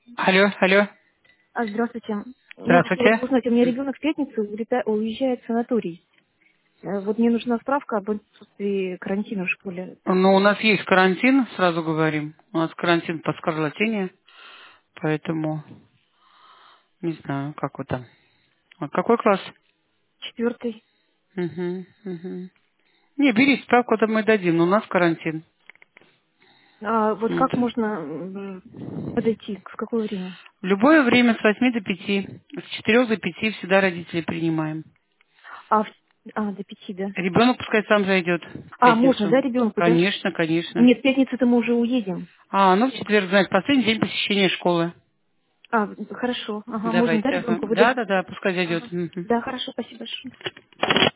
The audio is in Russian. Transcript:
Алло, алло. Здравствуйте. Я хотела бы Здравствуйте. узнать, у меня ребенок в пятницу уезжает в санаторий. Вот мне нужна справка об отсутствии карантина в школе. Ну, у нас есть карантин, сразу говорим. У нас карантин по скарлатине, поэтому не знаю, как вы там. А какой класс? Четвертый. Угу, угу. Не, бери справку, это мы дадим, но у нас карантин. Вот Вот. как можно подойти, в какое время? В любое время с 8 до 5, с 4 до 5 всегда родители принимаем. А, в- до 5, да? Ребенок пускай сам зайдет в Можно, пятницу. да, ребенку, да? Конечно, конечно. Нет, в пятницу-то мы уже уедем. Ну в четверг, знаете, последний день посещения школы. Хорошо. Ага, можно, да, Давайте. Ага. ребенку? Вы Да, дадите? да, да, пускай зайдет. Ага. Мгм. Да, хорошо, спасибо большое.